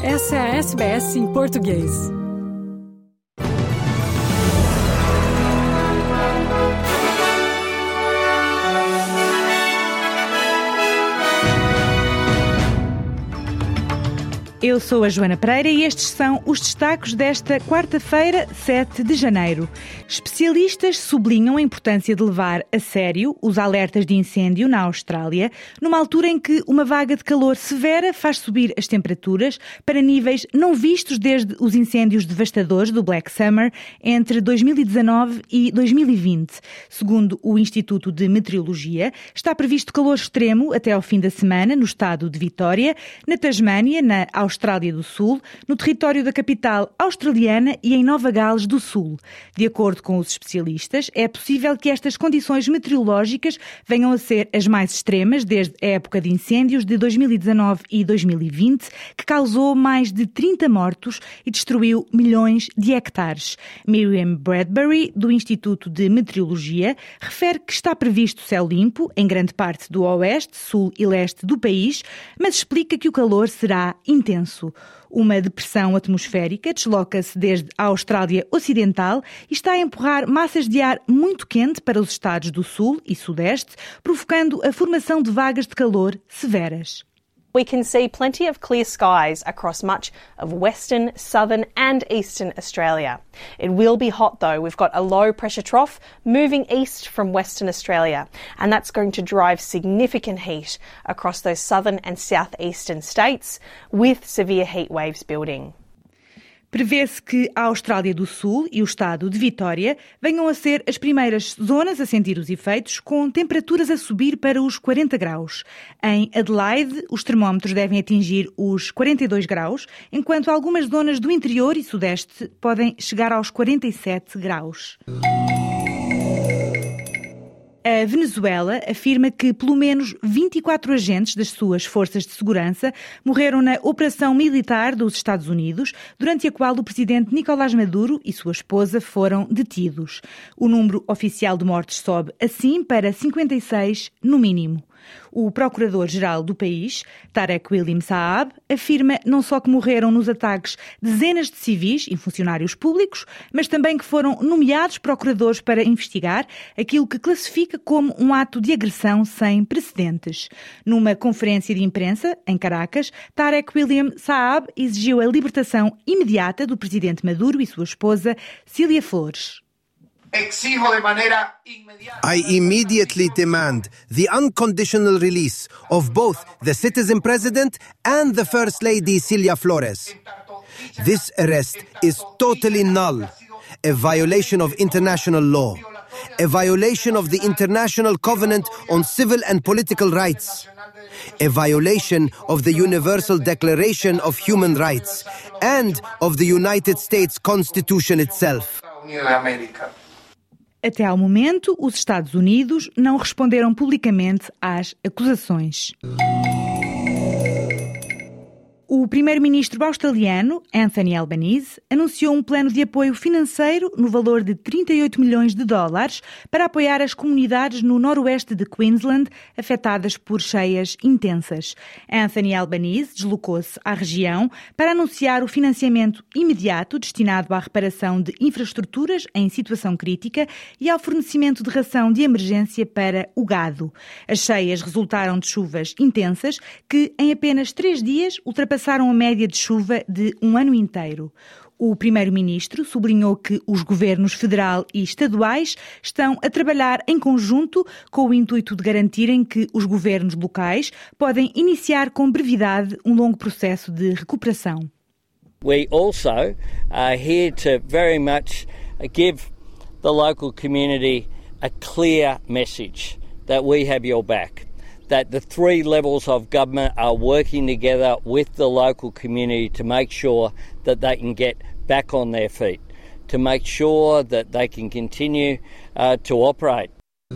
Essa é a SBS em português. Eu sou a Joana Pereira e estes são os destaques desta quarta-feira, 7 de janeiro. Especialistas sublinham a importância de levar a sério os alertas de incêndio na Austrália, numa altura em que uma vaga de calor severa faz subir as temperaturas para níveis não vistos desde os incêndios devastadores do Black Summer entre 2019 e 2020. Segundo o Instituto de Meteorologia, está previsto calor extremo até ao fim da semana no estado de Vitória, na Tasmânia, na Austrália do Sul, no território da capital australiana e em Nova Gales do Sul. De acordo com os especialistas, é possível que estas condições meteorológicas venham a ser as mais extremas desde a época de incêndios de 2019 e 2020, que causou mais de 30 mortos e destruiu milhões de hectares. Miriam Bradbury, do Instituto de Meteorologia, refere que está previsto céu limpo em grande parte do oeste, sul e leste do país, mas explica que o calor será intenso. Uma depressão atmosférica desloca-se desde a Austrália Ocidental e está a empurrar massas de ar muito quente para os estados do sul e sudeste, provocando a formação de vagas de calor severas. We can see plenty of clear skies across much of Western, Southern and Eastern Australia. It will be hot though. We've got a low pressure trough moving east from Western Australia, and that's going to drive significant heat across those southern and southeastern states with severe heat waves building. Prevê-se que a Austrália do Sul e o estado de Vitória venham a ser as primeiras zonas a sentir os efeitos, com temperaturas a subir para os 40 graus. Em Adelaide, os termómetros devem atingir os 42 graus, enquanto algumas zonas do interior e sudeste podem chegar aos 47 graus. A Venezuela afirma que pelo menos 24 agentes das suas forças de segurança morreram na operação militar dos Estados Unidos, durante a qual o presidente Nicolás Maduro e sua esposa foram detidos. O número oficial de mortes sobe assim para 56 no mínimo. O procurador-geral do país, Tarek William Saab, afirma não só que morreram nos ataques dezenas de civis e funcionários públicos, mas também que foram nomeados procuradores para investigar aquilo que classifica como um ato de agressão sem precedentes. Numa conferência de imprensa, em Caracas, Tarek William Saab exigiu a libertação imediata do presidente Maduro e sua esposa, Cília Flores. I immediately demand the unconditional release of both the citizen president and the First Lady Cília Flores. This arrest is totally null, a violation of international law, a violation of the International Covenant on Civil and Political Rights, a violation of the Universal Declaration of Human Rights, and of the United States Constitution itself. Até ao momento, os Estados Unidos não responderam publicamente às acusações. O primeiro-ministro australiano, Anthony Albanese, anunciou um plano de apoio financeiro no valor de 38 milhões de dólares para apoiar as comunidades no noroeste de Queensland afetadas por cheias intensas. Anthony Albanese deslocou-se à região para anunciar o financiamento imediato destinado à reparação de infraestruturas em situação crítica e ao fornecimento de ração de emergência para o gado. As cheias resultaram de chuvas intensas que, em apenas 3 dias, ultrapassaram a média de chuva de um ano inteiro. O primeiro-ministro sublinhou que os governos federal e estaduais estão a trabalhar em conjunto com o intuito de garantirem que os governos locais podem iniciar com brevidade um longo processo de recuperação. We also are here to very much give the local community a clear message that we have your back. That the 3 levels of government are working together with the local community to make sure that they can get back on their feet, to make sure that they can continue to operate.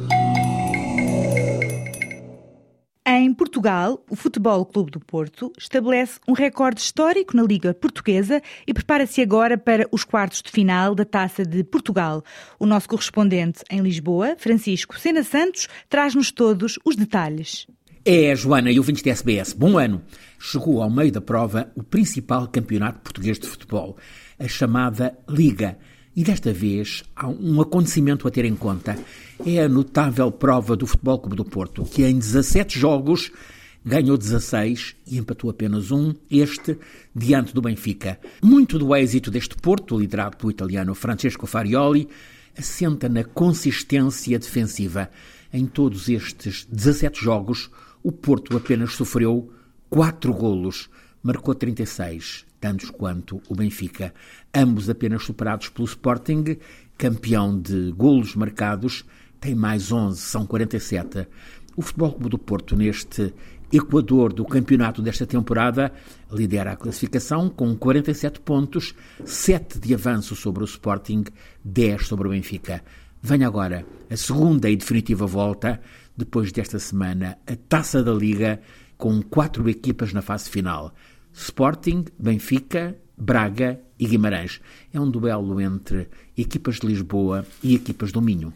Em Portugal, o Futebol Clube do Porto estabelece um recorde histórico na Liga Portuguesa e prepara-se agora para os quartos de final da Taça de Portugal. O nosso correspondente em Lisboa, Francisco Sena Santos, traz-nos todos os detalhes. É, Joana e ouvintes da SBS, bom ano! Chegou ao meio da prova o principal campeonato português de futebol, a chamada Liga. E desta vez há um acontecimento a ter em conta. É a notável prova do Futebol Clube do Porto, que em 17 jogos ganhou 16 e empatou apenas um, este diante do Benfica. Muito do êxito deste Porto, liderado pelo italiano Francesco Farioli, assenta na consistência defensiva. Em todos estes 17 jogos, o Porto apenas sofreu 4 golos, marcou 36, tantos quanto o Benfica, ambos apenas superados pelo Sporting, campeão de golos marcados, tem mais 11, são 47. O Futebol Clube do Porto, neste Equador do campeonato desta temporada, lidera a classificação com 47 pontos, 7 de avanço sobre o Sporting, 10 sobre o Benfica. Vem agora a segunda e definitiva volta, depois desta semana, a Taça da Liga, com 4 equipas na fase final. Sporting, Benfica, Braga e Guimarães. É um duelo entre equipas de Lisboa e equipas do Minho.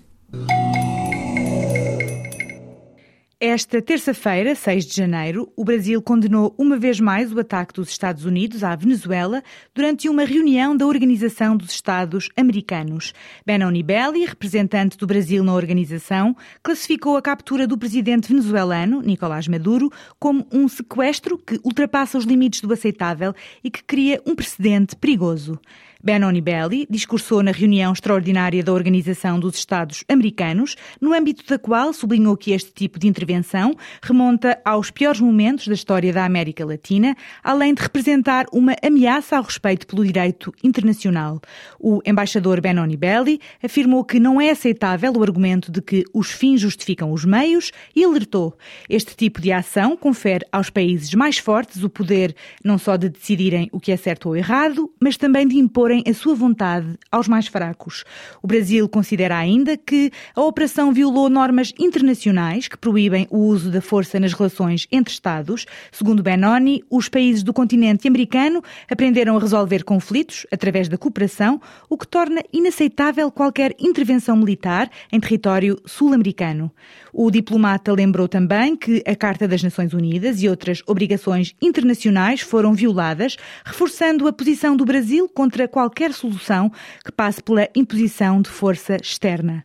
Esta terça-feira, 6 de janeiro, o Brasil condenou uma vez mais o ataque dos Estados Unidos à Venezuela durante uma reunião da Organização dos Estados Americanos. Benoni Belli, representante do Brasil na organização, classificou a captura do presidente venezuelano, Nicolás Maduro, como um sequestro que ultrapassa os limites do aceitável e que cria um precedente perigoso. Benoni Belli discursou na reunião extraordinária da Organização dos Estados Americanos, no âmbito da qual sublinhou que este tipo de intervenção remonta aos piores momentos da história da América Latina, além de representar uma ameaça ao respeito pelo direito internacional. O embaixador Benoni Belli afirmou que não é aceitável o argumento de que os fins justificam os meios e alertou: este tipo de ação confere aos países mais fortes o poder não só de decidirem o que é certo ou errado, mas também de impor a sua vontade aos mais fracos. O Brasil considera ainda que a operação violou normas internacionais que proíbem o uso da força nas relações entre Estados. Segundo Benoni, os países do continente americano aprenderam a resolver conflitos através da cooperação, o que torna inaceitável qualquer intervenção militar em território sul-americano. O diplomata lembrou também que a Carta das Nações Unidas e outras obrigações internacionais foram violadas, reforçando a posição do Brasil contra qualquer solução que passe pela imposição de força externa.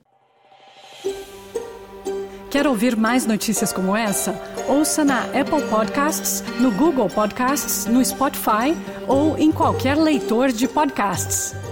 Quer ouvir mais notícias como essa? Ouça na Apple Podcasts, no Google Podcasts, no Spotify ou em qualquer leitor de podcasts.